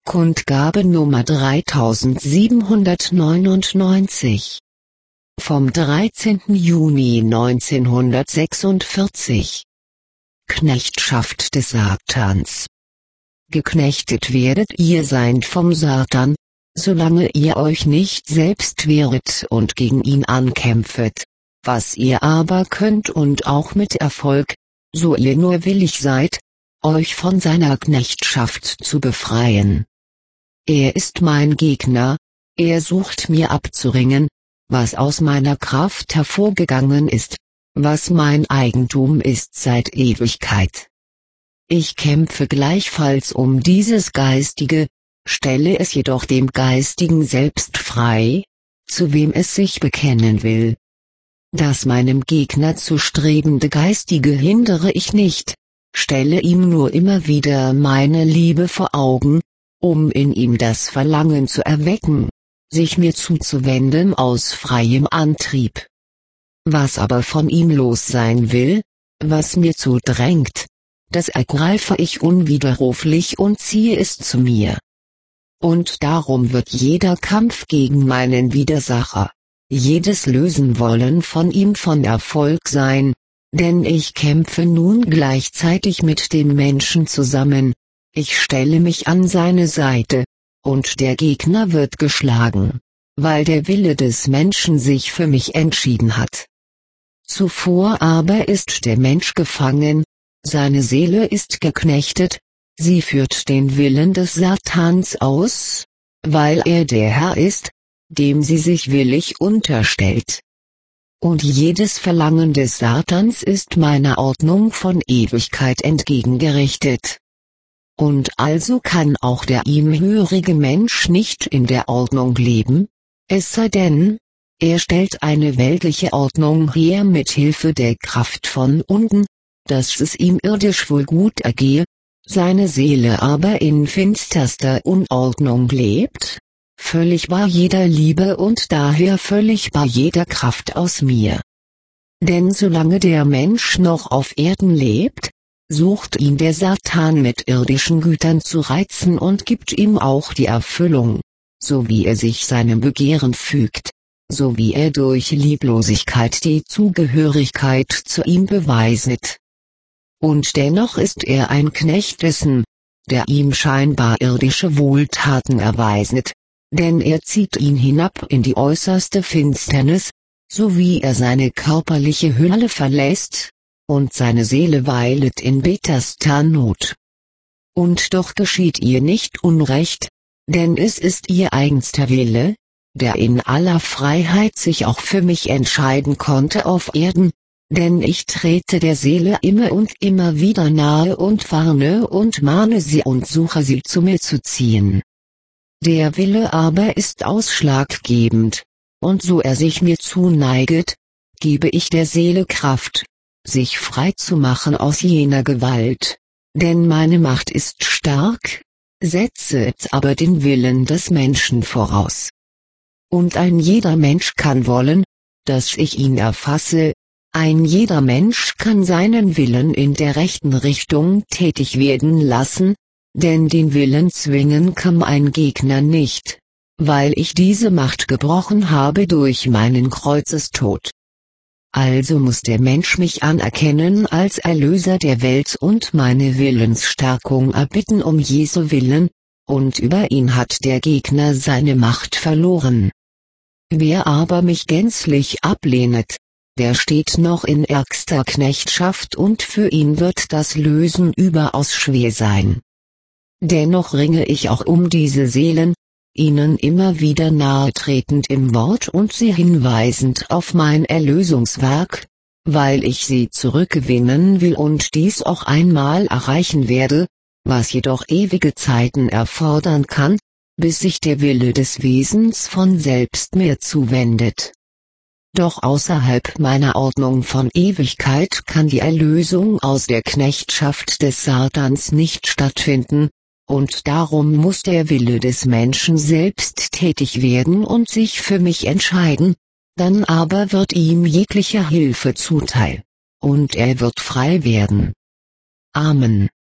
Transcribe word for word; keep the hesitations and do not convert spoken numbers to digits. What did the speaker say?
Kundgabe Nummer dreitausendsiebenhundertneunundneunzig vom dreizehnten Juni neunzehnhundertsechsundvierzig. Knechtschaft des Satans. Geknechtet werdet ihr seid vom Satan, solange ihr euch nicht selbst wehret und gegen ihn ankämpfet, was ihr aber könnt und auch mit Erfolg, so ihr nur willig seid, euch von seiner Knechtschaft zu befreien. Er ist mein Gegner, er sucht mir abzuringen, was aus meiner Kraft hervorgegangen ist, was mein Eigentum ist seit Ewigkeit. Ich kämpfe gleichfalls um dieses Geistige, stelle es jedoch dem Geistigen selbst frei, zu wem es sich bekennen will. Das meinem Gegner zu strebende Geistige hindere ich nicht, stelle ihm nur immer wieder meine Liebe vor Augen, um in ihm das Verlangen zu erwecken, sich mir zuzuwenden aus freiem Antrieb. Was aber von ihm los sein will, was mir zudrängt, das ergreife ich unwiderruflich und ziehe es zu mir. Und darum wird jeder Kampf gegen meinen Widersacher, jedes Lösen wollen von ihm von Erfolg sein, denn ich kämpfe nun gleichzeitig mit dem Menschen zusammen, ich stelle mich an seine Seite, und der Gegner wird geschlagen, weil der Wille des Menschen sich für mich entschieden hat. Zuvor aber ist der Mensch gefangen, seine Seele ist geknechtet, sie führt den Willen des Satans aus, weil er der Herr ist, dem sie sich willig unterstellt. Und jedes Verlangen des Satans ist meiner Ordnung von Ewigkeit entgegengerichtet. Und also kann auch der ihm hörige Mensch nicht in der Ordnung leben, es sei denn, er stellt eine weltliche Ordnung her mit Hilfe der Kraft von unten, dass es ihm irdisch wohl gut ergehe, seine Seele aber in finsterster Unordnung lebt, völlig bar jeder Liebe und daher völlig bar jeder Kraft aus mir. Denn solange der Mensch noch auf Erden lebt, sucht ihn der Satan mit irdischen Gütern zu reizen und gibt ihm auch die Erfüllung, so wie er sich seinem Begehren fügt, so wie er durch Lieblosigkeit die Zugehörigkeit zu ihm beweiset. Und dennoch ist er ein Knecht dessen, der ihm scheinbar irdische Wohltaten erweiset, denn er zieht ihn hinab in die äußerste Finsternis, so wie er seine körperliche Hülle verlässt, und seine Seele weilet in bitterster Not. Und doch geschieht ihr nicht Unrecht, denn es ist ihr eigenster Wille, der in aller Freiheit sich auch für mich entscheiden konnte auf Erden, denn ich trete der Seele immer und immer wieder nahe und warne und mahne sie und suche sie zu mir zu ziehen. Der Wille aber ist ausschlaggebend, und so er sich mir zuneiget, gebe ich der Seele Kraft, sich frei zu machen aus jener Gewalt, denn meine Macht ist stark, setzet aber den Willen des Menschen voraus. Und ein jeder Mensch kann wollen, dass ich ihn erfasse, ein jeder Mensch kann seinen Willen in der rechten Richtung tätig werden lassen, denn den Willen zwingen kann ein Gegner nicht, weil ich diese Macht gebrochen habe durch meinen Kreuzestod. Also muss der Mensch mich anerkennen als Erlöser der Welt und meine Willensstärkung erbitten um Jesu Willen, und über ihn hat der Gegner seine Macht verloren. Wer aber mich gänzlich ablehnet, der steht noch in ärgster Knechtschaft und für ihn wird das Lösen überaus schwer sein. Dennoch ringe ich auch um diese Seelen, ihnen immer wieder nahetretend im Wort und sie hinweisend auf mein Erlösungswerk, weil ich sie zurückgewinnen will und dies auch einmal erreichen werde, was jedoch ewige Zeiten erfordern kann, bis sich der Wille des Wesens von selbst mir zuwendet. Doch außerhalb meiner Ordnung von Ewigkeit kann die Erlösung aus der Knechtschaft des Satans nicht stattfinden, und darum muss der Wille des Menschen selbst tätig werden und sich für mich entscheiden, dann aber wird ihm jegliche Hilfe zuteil, und er wird frei werden. Amen.